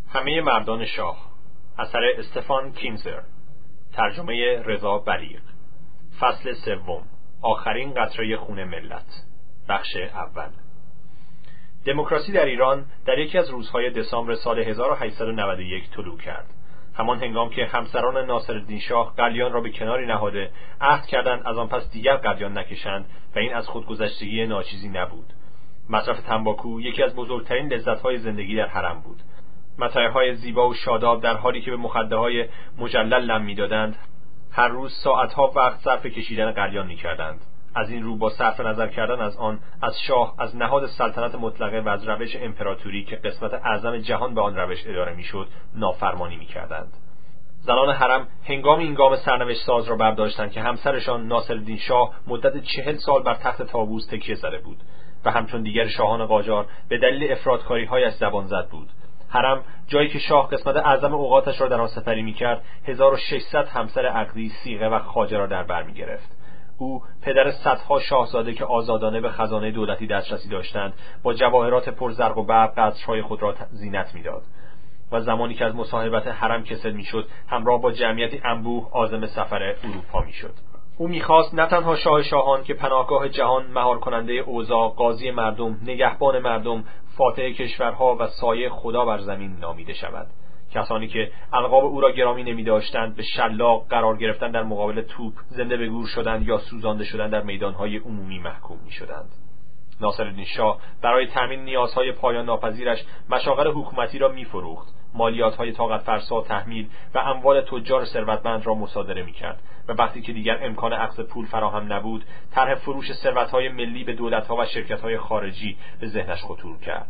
همه مردان شاه، اثر استفان کینزر، ترجمه رضا بلیغ، فصل سوم، آخرین قطره خون ملت، بخش اول. دموکراسی در ایران در یکی از روزهای دسامبر سال 1891 طلوع کرد. همان هنگام که همسران ناصرالدین شاه قلیان را به کناری نهاده عهد کردند از آن پس دیگر قلیان نکشند و این از خودگذشتگی ناچیزی نبود. مصرف تنباکو یکی از بزرگترین لذت‌های زندگی در حرم بود. متاعهای زیبا و شاداب در حالی که به مخده‌های مجلل لم می‌دادند، هر روز ساعت‌ها وقت صرف کشیدن قلیان می‌کردند. از این رو با صرف نظر کردن از آن، از شاه، از نهاد سلطنت مطلقه و از روش امپراتوری که قسمت اعظم جهان به آن روش اداره می‌شد، نافرمانی می‌کردند. زنان حرم هنگام این گام سرنوشت ساز را برداشتند که همسرشان ناصرالدین شاه مدت 40 سال بر تخت طاووس تکیه زده بود و همچون دیگر شاهان قاجار به دلیل افراط‌کاری‌هایش زبان زد بود. حرم، جایی که شاه قسمت اعظم اوقاتش را در آن سپری می‌کرد، 1600 همسر عقدی، صیغه و خواجه را در بر می‌گرفت. او، پدر صدها شاهزاده که آزادانه به خزانه دولتی دسترسی داشتند، با جواهرات پرزرق و برق قصرهای خود را زینت می‌داد و زمانی که از مصاحبت حرم کسل می‌شد، همراه با جمعیتی انبوه عازم سفر اروپا می‌شد. او می‌خواست نه تنها شاه شاهان که پناهگاه جهان، مهار کننده اوضاع، قاضی مردم، نگهبان مردم، فاتح کشورها و سایه خدا بر زمین نامیده شود. کسانی که القاب او را گرامی نمی‌داشتند به شلاق، قرار گرفتن در مقابل توپ، زنده به گور شدند یا سوزانده شدن در میدان‌های عمومی محکوم می‌شدند. ناصرالدین شاه برای تامین نیازهای پایان ناپذیرش مشاغل حکومتی را می‌فروخت، مالیات‌های طاقت فرسا تحمیل و اموال تجار ثروتمند را مصادره می‌کرد و وقتی که دیگر امکان اخذ پول فراهم نبود، طرح فروش ثروت‌های ملی به دولت‌ها و شرکت‌های خارجی به ذهنش خطور کرد.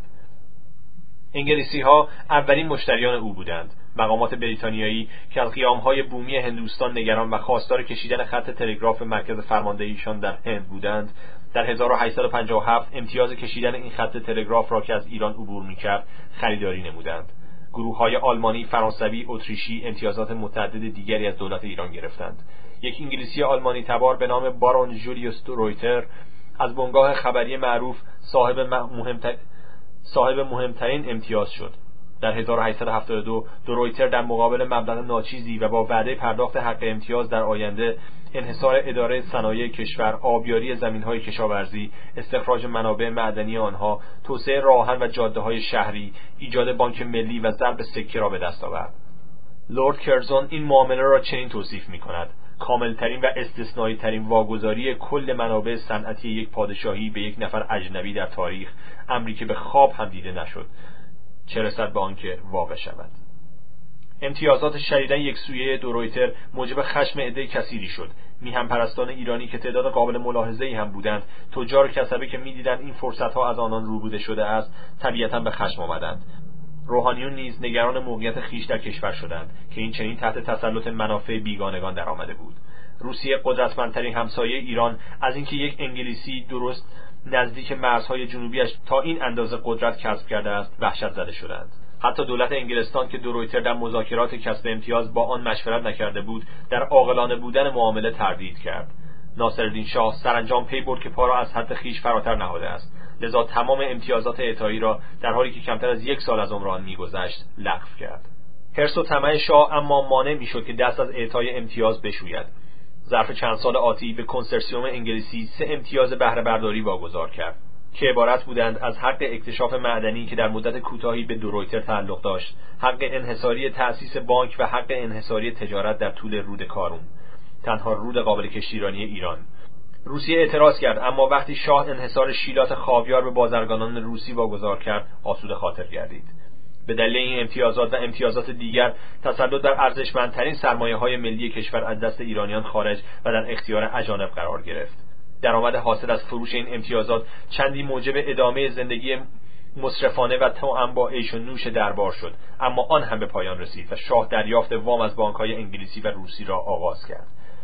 انگلیسی‌ها اولین مشتریان او بودند. مقامات بریتانیایی که از قیام‌های بومی هندوستان نگران و خواستار کشیدن خط تلگراف مرکز فرماندهیشان در هند بودند، در 1857 امتیاز کشیدن این خط تلگراف را که از ایران عبور می‌کرد خریداری نمودند. گروه‌های آلمانی، فرانسوی، اتریشی امتیازات متعدد دیگری از دولت ایران گرفتند. یک انگلیسی آلمانی تبار به نام بارون جولیوس درویتر از بنگاه خبری معروف صاحب مهمترین امتیاز شد. در 1872 درویتر در مقابل مبلغ ناچیزی و با وعده پرداخت حق امتیاز در آینده، انحصار اداره صنایع کشور، آبیاری زمین‌های کشاورزی، استخراج منابع معدنی آنها، توسعه راه‌آهن و جاده‌های شهری، ایجاد بانک ملی و ضرب سکه را به دست آورد. لورد کرزون این معامله را چنین توصیف می‌کند: کاملترین و استثنایی ترین واگذاری کل منابع صنعتی یک پادشاهی به یک نفر اجنبی در تاریخ، امری که به خواب هم دیده نشد، چه رسد به آنکه واقع شود. امتیازات شدیداً یکسویه درویتر موجب خشم عده کثیری شد. میهم پرستان ایرانی که تعداد قابل ملاحظه‌ای هم بودند، تجار کسبه که می‌دیدند این فرصت‌ها از آنان روبوده شده است، طبیعتاً به خشم آمدند. روحانیون نیز نگران موقعیت خویش در کشور شدند که این چنین تحت تسلط منافع بیگانگان درآمده بود. روسیه، قدرتمندترین همسایه ایران، از اینکه یک انگلیسی درست نزدیک مرزهای جنوبیش تا این اندازه قدرت کسب کرده است، وحشت زده شدند. حتی دولت انگلستان که درویتر در مذاکرات کسب امتیاز با آن مشورت نکرده بود، در عاقلانه بودن معامله تردید کرد. ناصرالدین شاه سرانجام پی برد که پا را از حد خویش فراتر نهاده است، لذا تمام امتیازات اعطایی را در حالی که کمتر از 1 سال از عمر آن می‌گذشت لغو کرد. حرص و طمع شاه اما مانع می‌شد که دست از اعطای امتیاز بشوید. ظرف چند سال آتی به کنسرسیوم انگلیسی 3 امتیاز بهره برداری واگذار کرد که عبارت بودند از حق اکتشاف معدنی که در مدت کوتاهی به درویتر تعلق داشت، حق انحصاری تأسیس بانک و حق انحصاری تجارت در طول رود کارون، تنها رود قابل کشتیرانی ایران. روسیه اعتراض کرد، اما وقتی شاه انحصار شیلات خاویار به بازرگانان روسی واگذار کرد، آسوده خاطر گردید. به دلیل این امتیازات و امتیازات دیگر، تسلط بر ارزشمندترین سرمایه‌های ملی کشور از دست ایرانیان خارج و در اختیار اجانب قرار گرفت. درآمد حاصل از فروش این امتیازات چندی موجب ادامه زندگی مصرفانه و توأم با عیش و نوش دربار شد، اما آن هم به پایان رسید و شاه دریافت وام از بانک‌های انگلیسی و روسی را آغاز کرد.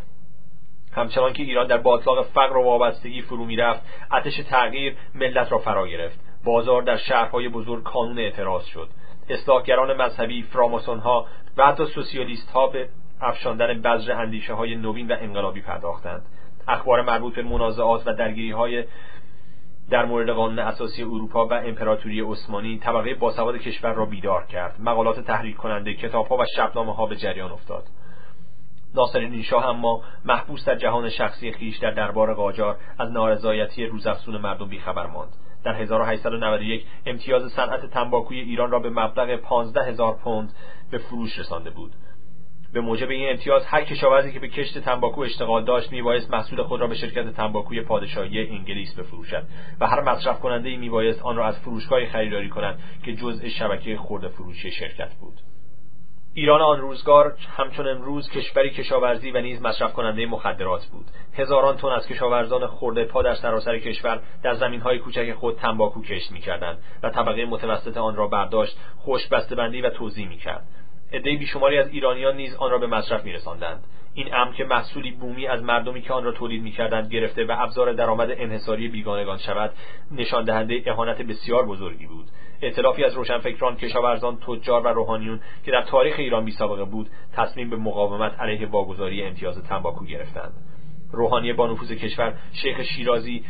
همچنان که ایران در باتلاق فقر و وابستگی فرو می‌رفت، آتش تغییر ملت را فرا گرفت. بازار در شهرهای بزرگ کانون اعتراض شد. اصلاحگران مذهبی، فراماسون‌ها و حتی سوسیالیست‌ها به افشاندن بذر اندیشه‌های نوین و انقلابی پرداختند. اخبار مربوط به منازعات و درگیری‌های در مورد قانون اساسی اروپا و امپراتوری عثمانی طبقه باسواد کشور را بیدار کرد. مقالات تحریک کننده، کتاب‌ها و شبنامه‌ها به جریان افتاد. ناصرالدین شاه اما محبوس در جهان شخصی خیش در دربار قاجار از نارضایتی روزافزون مردم بیخبر ماند. در 1891 امتیاز صنعت تنباکوی ایران را به مبلغ 15,000 پوند به فروش رسانده بود. به موجب این امتیاز هر کشاورزی که به کشت تنباکو اشتغال داشت میبایست محصول خود را به شرکت تنباکوی پادشاهی انگلیس بفروشد و هر مصرف کننده‌ای میبایست آن را از فروشگاهی خریداری کند که جزء شبکه خرده فروشی شرکت بود. ایران آن روزگار همچون امروز کشوری کشاورزی و نیز مصرف کننده مخدرات بود. هزاران تن از کشاورزان خرده پا در سراسر کشور در زمین‌های کوچک خود تنباکو کشت می‌کردند و طبقه متوسط آن را برداشت، خشک بسته‌بندی و توزیع می‌کرد. عده بیشماری از ایرانیان نیز آن را به مصرف می‌رساندند. این امر که محصولی بومی از مردمی که آن را تولید می‌کردند گرفته و ابزار درآمد انحصاری بیگانگان شود، نشان دهنده اهانت بسیار بزرگی بود. ائتلافی از روشنفکران، کشاورزان، تجار و روحانیون که در تاریخ ایران بی‌سابقه بود، تصمیم به مقاومت علیه واگذاری امتیاز تنباکو گرفتند. روحانی با نفوذ کشور، شیخ شیرازی،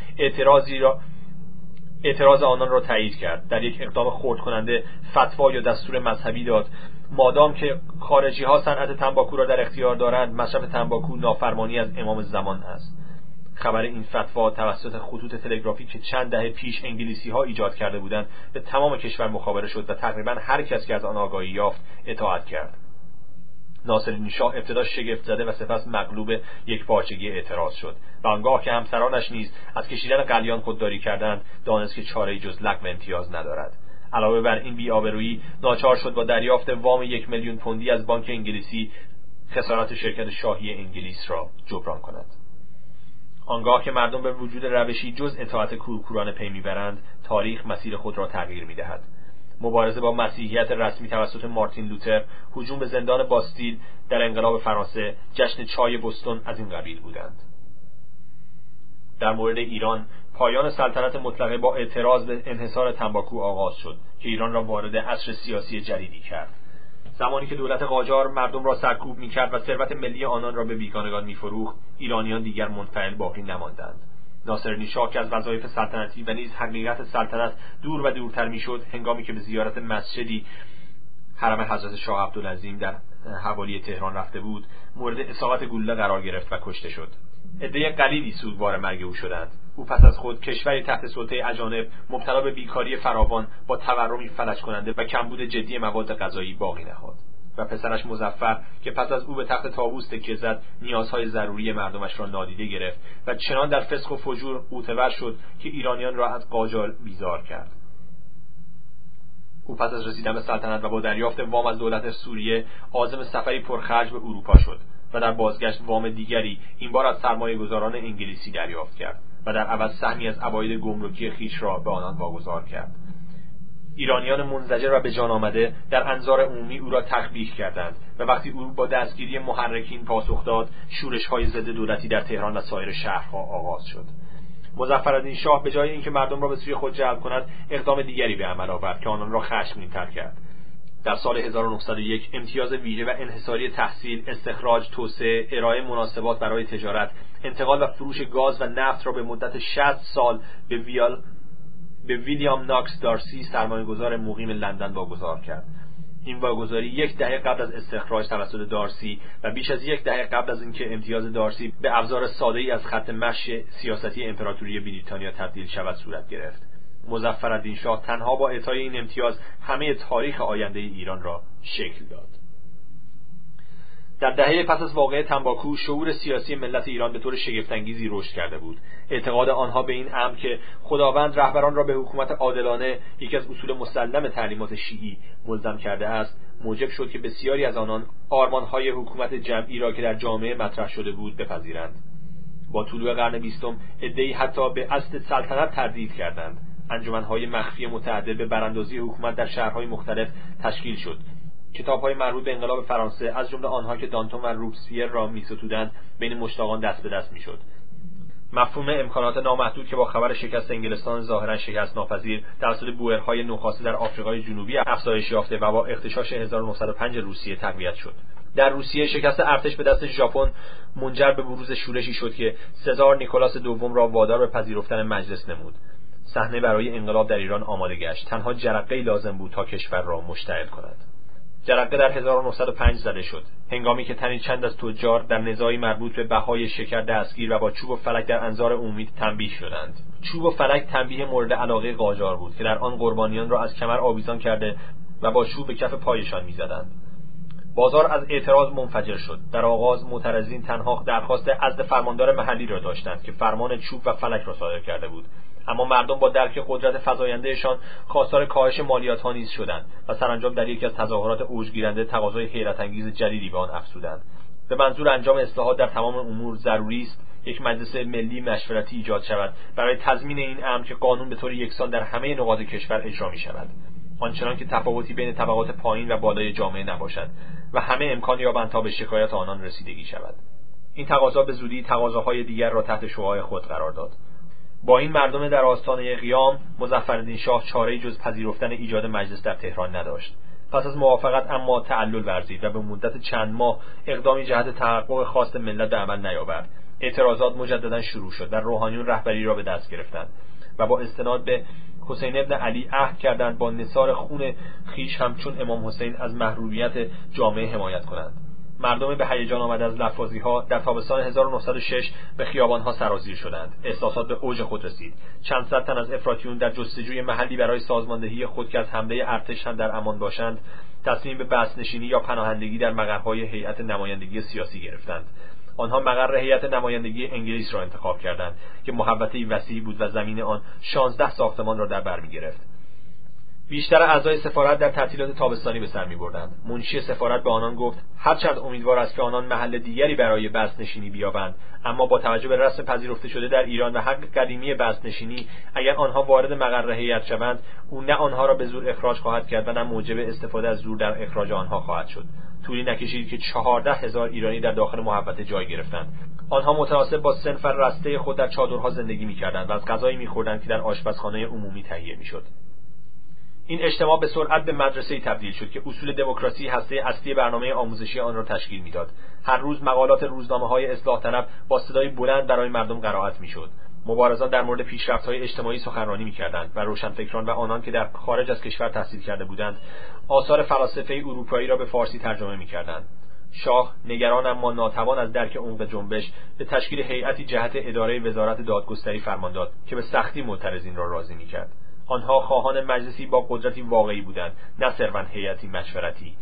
اعتراض آنان را تایید کرد. در یک اقدام خرد کننده فتوا یا دستور مذهبی داد مادام که خارجی‌ها صنعت تنباکو را در اختیار دارند، مصرف تنباکو نافرمانی از امام زمان است. خبر این فتوا توسط خطوط تلگرافی که چند دهه پیش انگلیسی‌ها ایجاد کرده بودند به تمام کشور مخابره شد و تقریباً هر کس که از آن آگاهی یافت اطاعت کرد. ناصرالدین شاه ابتدا شگفت زده و سپس مغلوب یکپارچگی اعتراض شد و آنگاه که همسرانش نیز از کشیدن قلیان خودداری کردند، دانست که چاره‌ای جز لغو امتیاز ندارد. علاوه بر این بی‌آبرویی، ناچار شد با دریافت وام 1,000,000 پوندی از بانک انگلیسی خسارات شرکت شاهی انگلیس را جبران کند. آنگاه که مردم به وجود روشی جز اطاعت کورکورانه پی میبرند، تاریخ مسیر خود را تغییر میدهد. مبارزه با مسیحیت رسمی توسط مارتین لوتر، هجوم به زندان باستیل در انقلاب فرانسه، جشن چای بوستون از این قبیل بودند. در مورد ایران، پایان سلطنت مطلقه با اعتراض به انحصار تنباکو آغاز شد که ایران را وارد عصر سیاسی جدیدی کرد. زمانی که دولت قاجار مردم را سرکوب می‌کرد و ثروت ملی آنان را به بیگانگان می‌فروخت، ایرانیان دیگر منفعل باقی نماندند. ناصرالدین شاه که از وظایف سلطنتی و نیز حقیقت سلطنت دور و دورتر می‌شد، هنگامی که به زیارت مسجدی حرم حضرت شاه عبدالعظیم در حوالی تهران رفته بود، مورد اصابت گلوله قرار گرفت و کشته شد. عده قلیلی سوگوار مرگ او شدند. او پس از خود کشوری تحت سلطه اجانب مبتلا به بیکاری فراوان با تورمی فلج کننده و کمبود جدی مواد غذایی باقی نهاد و پسرش مظفر که پس از او به تخت طاووس تکیه زد، نیازهای ضروری مردمش را نادیده گرفت و چنان در فسق و فجور غوطه‌ور شد که ایرانیان را از قاجار بیزار کرد. او پس از رسیدن به سلطنت و با دریافت وام از دولت سوریه عازم سفری پرخرج به اروپا شد و در بازگشت وام دیگری این بار از سرمایه‌گذاران انگلیسی دریافت کرد و در عوض سهمی از عواید گمرکی خویش را به آنان واگذار کرد. ایرانیان منزجر و به جان آمده در انظار عمومی او را تقبیح کردند و وقتی او با دستگیری محرکین پاسخ داد، شورش‌های ضد دولتی در تهران و سایر شهرها آغاز شد. مظفرالدین شاه به جای اینکه مردم را به سوی خود جلب کند، اقدام دیگری به عمل آورد که آنان را خشمگین‌تر کرد. در سال 1901 امتیاز ویژه و انحصاری تحصیل، استخراج، توسعه، ارائه مناسبات برای تجارت، انتقال و فروش گاز و نفت را به مدت 60 سال به ویلیام ناکس دارسی، سرمایه‌گذار مقیم لندن واگذار کرد. این واگذاری 10 دهه قبل از استخراج توسط دارسی و بیش از 10 دهه قبل از اینکه امتیاز دارسی به ابزار ساده‌ای از خط مشی سیاستی امپراتوری بریتانیا تبدیل شود صورت گرفت. مظفرالدین شاه تنها با اعطای این امتیاز همه تاریخ آینده ایران را شکل داد. در دهه پس از واقعه تنباکو، شعور سیاسی ملت ایران به طور شگفت‌انگیزی رشد کرده بود. اعتقاد آنها به این امر که خداوند رهبران را به حکومت عادلانه، یکی از اصول مسلم تعلیمات شیعی، ملزم کرده است، موجب شد که بسیاری از آنان آرمان‌های حکومت جمعی را که در جامعه مطرح شده بود بپذیرند. با طلوع قرن 20 عده‌ای حتی به اصل سلطنت تردید کردند. انجمن‌های مخفی متعدد به براندازی حکومت در شهرهای مختلف تشکیل شد. کتاب‌های مربوط به انقلاب فرانسه، از جمله آنها که دانتون و روبسپیر را می‌ستودند، بین مشتاقان دست به دست می‌شد. مفهوم امکانات نامحدود که با خبر شکست انگلستان ظاهراً شکست ناپذیر توسط بوئرهای نوخاسته در آفریقای جنوبی افزایش یافته و با اغتشاش 1905 روسیه تقویت شد. در روسیه شکست ارتش به دست ژاپن منجر به بروز شورشی شد که سزار نیکولاس دوم را وادار به پذیرفتن مجلس نمود. صحنه برای انقلاب در ایران آماده گشت. تنها جرقه‌ای لازم بود تا کشور را مشتعل کند. جرقه در 1905 زده شد، هنگامی که تنی چند از تجار در نزاعی مربوط به بهای شکر دستگیر و با چوب و فلک در انظار عمومی تنبیه شدند. چوب و فلک تنبیه مورد علاقه قاجار بود که در آن قربانیان را از کمر آویزان کرده و با چوب به کف پایشان می‌زدند. بازار از اعتراض منفجر شد. در آغاز معترضین تنها درخواست عزل فرماندار محلی را داشتند که فرمان چوب و فلک را صادر کرده بود، اما مردم با درک قدرت فزایندهشان خواستار کاهش مالیات‌ها نیز شدند و سرانجام در یکی از تظاهرات اوجگیرنده تقاضای حیرت انگیز جدیدی به آن افزودند. به منظور انجام اصلاحات در تمام امور ضروری است یک مجلس ملی مشورتی ایجاد شود برای تضمین این امر که قانون به طور یکسان در همه نقاط کشور اجرا می‌شود، آنچنان که تفاوتی بین طبقات پایین و بالای جامعه نباشد و همه امکان یابند تا به شکایت آنان رسیدگی شود. این تقاضا به زودی تقاضاهای دیگر را تحت شعاع خود قرار داد. با این مردم در آستانه قیام، مظفرالدین شاه چاره‌ای جز پذیرفتن ایجاد مجلس در تهران نداشت. پس از موافقت اما تعلل ورزید و به مدت چند ماه اقدامی جهت تحقق خواست ملت به عمل نیاورد. اعتراضات مجددا شروع شد و روحانیون رهبری را به دست گرفتند و با استناد به حسین ابن علی عهد کردند با نثار خون خیش همچون امام حسین از محرومیت جامعه حمایت کنند. مردم به هیجان آمده از لفاظی‌ها در تابستان 1906 به خیابان‌ها سرازیر شدند. احساسات به اوج خود رسید. چند صد تن از افراطیون در جستجوی محلی برای سازماندهی خود که از حمله ارتش هم در امان باشند، تصمیم به بسنشینی یا پناهندگی در مقرهای هیئت نمایندگی سیاسی گرفتند. آنها مقر هیئت نمایندگی انگلیس را انتخاب کردند که محوطه‌ای وسیع بود و زمین آن 16 ساختمان را در بر می‌گرفت. بیشتر اعضای سفارت در تعطیلات تابستانی به سر می‌بردند. منشی سفارت به آنان گفت هرچند امیدوار است که آنان محل دیگری برای بسنشینی بیابند، اما با توجه به رسم پذیرفته شده در ایران و حق قدیمی بسنشینی، اگر آنها وارد مقر هیئت شوند، او نه آنها را به زور اخراج خواهد کرد و نه موجب استفاده از زور در اخراج آنها خواهد شد. طولی نکشید که 14,000 ایرانی در داخل محوطه جای گرفتند. آنها متناسب با صنف رسته خود در چادرها زندگی می‌کردند و از غذایی می‌خوردند که در آشپزخانه عمومی تهیه می‌شد. این اجتماع به سرعت به مدرسه‌ای تبدیل شد که اصول دموکراسی هسته اصلی برنامه آموزشی آن را تشکیل می‌داد. هر روز مقالات روزنامه‌های اصلاح طلب با صدای بلند برای مردم قرائت می‌شد. مبارزان در مورد پیشرفت‌های اجتماعی سخنرانی می‌کردند و روشنفکران و آنان که در خارج از کشور تحصیل کرده بودند، آثار فلاسفه اروپایی را به فارسی ترجمه می‌کردند. شاه نگران اما ناتوان از درک عمق جنبش به تشکیل هیئتی جهت اداره وزارت دادگستری فرمان داد که به سختی معترضین را راضی می‌کرد. آنها خواهان مجلسی با قدرتی واقعی بودند، نه صرفاً هیئتی مشورتی.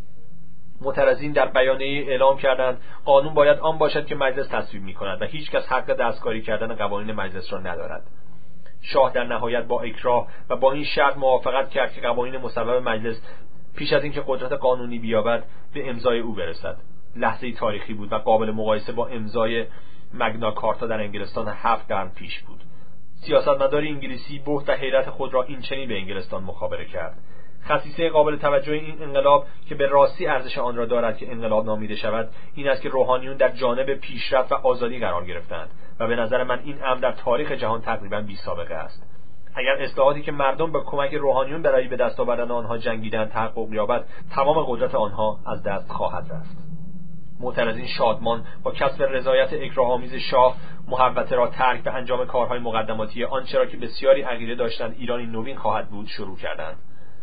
معترضین در بیانیه اعلام کردند قانون باید آن باشد که مجلس تصویب می‌کند و هیچ کس حق دستکاری کردن قوانین مجلس را ندارد. شاه در نهایت با اکراه و با این شرط موافقت کرد که قوانین مصوب مجلس پیش از اینکه قدرت قانونی بیابد به امضای او برسد. لحظه‌ای تاریخی بود و قابل مقایسه با امضای مگنا کارتا در انگلستان 7 قرن پیش بود. سیاستمدار انگلیسی بهت و حیرت خود را این چنین به انگلستان مخابره کرد. خصیصه قابل توجه این انقلاب که به راستی ارزش آن را دارد که انقلاب نامیده شود، این است که روحانیون در جانب پیشرفت و آزادی قرار گرفتند و به نظر من این امر در تاریخ جهان تقریبا بی‌سابقه است. اگر اصلاحاتی که مردم به کمک روحانیون برای به دست آوردن آنها جنگیدند تحقق یابد، تمام قدرت آنها از دست خواهد رفت. معترضین شادمان با کسب رضایت اکراه‌آمیز شاه محوطه را ترک به انجام کارهای مقدماتی آنچه را که بسیاری عقیده داشتند ایرانی نوین خواهد بود شروع کردند.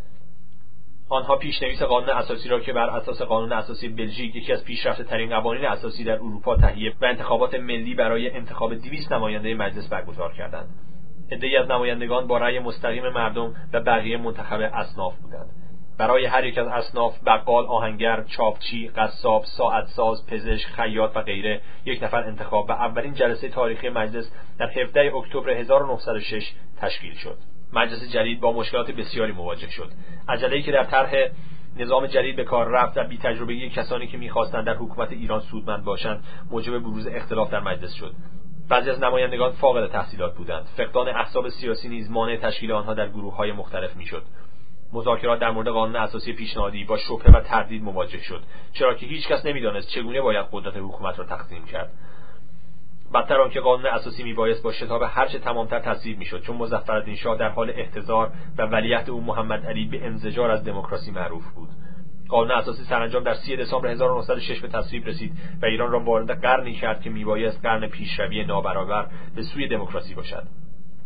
آنها پیشنویس قانون اساسی را که بر اساس قانون اساسی بلژیک، یکی از پیشرفته‌ترین قوانین اساسی در اروپا، تهیه و انتخابات ملی برای انتخاب 200 نماینده مجلس برگزار کردند. عده‌ای از نمایندگان با رأی مستقیم مردم و بقیه منتخب اصناف بودند. برای هر یک از اصناف، بقال، آهنگر، چاپچی، قصاب، ساعتساز، پزشک، خیاط و غیره، یک نفر انتخاب و اولین جلسه تاریخی مجلس در 17 اکتبر 1906 تشکیل شد. مجلس جدید با مشکلات بسیاری مواجه شد. عجله‌ای که در طرح نظام جدید به کار رفت و بی‌تجربگی کسانی که می‌خواستند در حکومت ایران سودمند باشند موجب بروز اختلاف در مجلس شد. بعضی از نمایندگان فاقد تحصیلات بودند. فقدان احزاب سیاسی نیز مانع تشکیل آنها در گروه‌های مختلف می‌شد. مذاکرات در مورد قانون اساسی پیشنهادی با شبهه و تردید مواجه شد، چرا که هیچ کس نمی‌دانست چگونه باید قدرت حکومت را تقسیم کرد. بدتر آنکه قانون اساسی میبایست با شتاب هرچه تمامتر تصویب میشد، چون مظفرالدین شاه در حال احتضار و ولیعهد او محمد علی به انزجار از دموکراسی معروف بود. قانون اساسی سرانجام در 30 دسامبر 1906 به تصویب رسید و ایران را وارد قرنی کرد که میبایست قرن پیشروی نابرابر به سوی دموکراسی باشد.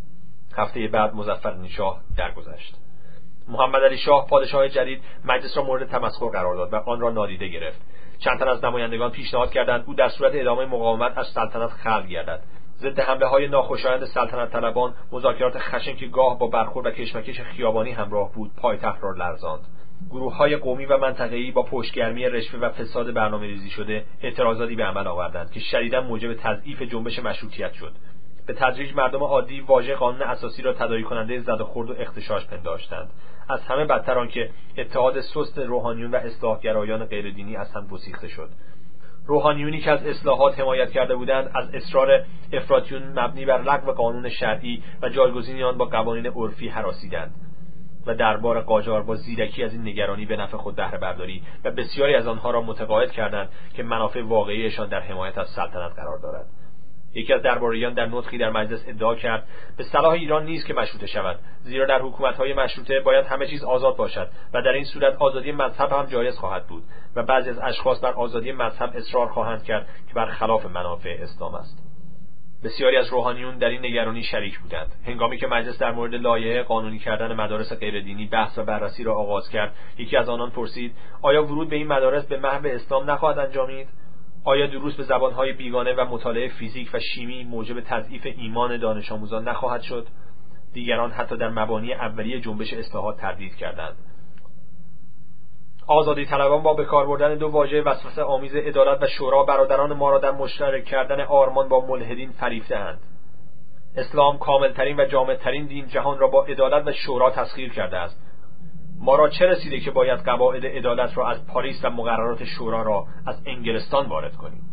هفته بعد مظفرالدین شاه درگذشت. محمد علی شاه پادشاه جدید مجلس را مورد تمسخر قرار داد و آن را نادیده گرفت. چند تن از نمایندگان پیشنهاد کردند او در صورت ادامه مقاومت از سلطنت خلع گردد. ضد حمله‌های ناخوشایند سلطنت طلبان، مذاکرات خشن که گاه با برخورد و کشمکش خیابانی همراه بود، پایتخت را لرزاند. گروه‌های قومی و منطقه‌ای با پشتگرمی رشوه و فساد برنامه‌ریزی شده اعتراضاتی به عمل آوردند که شدیداً موجب تضعیف جنبش مشروطیت شد. به تدریج مردم عادی واژه قانون اساسی را تداعی کننده زد و خورد و اغتشاش پنداشتند. از همه بدتر آنکه اتحاد سست روحانیون و اصلاحگرایان غیردینی از هم گسیخته شد. روحانیونی که از اصلاحات حمایت کرده بودند از اصرار افراطیون مبنی بر لغو قانون شرعی و جایگزینی آن با قوانین عرفی هراسیدند و دربار قاجار با زیرکی از این نگرانی به نفع خود بهره برداری و بسیاری از آنها را متقاعد کردند که منافع واقعیشان در حمایت از سلطنت قرار دارد. یکی از درباریان در نطقی در مجلس ادعا کرد به صلاح ایران نیست که مشروطه شود، زیرا در حکومت‌های مشروطه باید همه چیز آزاد باشد و در این صورت آزادی مذهب هم جایز خواهد بود و بعضی از اشخاص بر آزادی مذهب اصرار خواهند کرد که برخلاف منافع اسلام است. بسیاری از روحانیون در این نگرانی شریک بودند. هنگامی که مجلس در مورد لایحه قانونی کردن مدارس غیردینی بحث و بررسی را آغاز کرد، یکی از آنان پرسید آیا ورود به این مدارس به محو اسلام نخواهد انجامید؟ آیا دروس به زبانهای بیگانه و مطالعه فیزیک و شیمی موجب تضعیف ایمان دانش آموزان نخواهد شد؟ دیگران حتی در مبانی اولیه جنبش اصلاحات تردید کردند. آزادی طلبان با به کار بردن دو واژه وسوسه آمیز عدالت و شورا برادران ما را در مشترک کردن آرمان با ملحدین فریفته‌اند. اسلام کاملترین و جامعترین دین جهان را با عدالت و شورا تسخیر کرده است. ما را چه رسیده که باید قواعد عدالت را از پاریس و مقررات شورا را از انگلستان وارد کنیم؟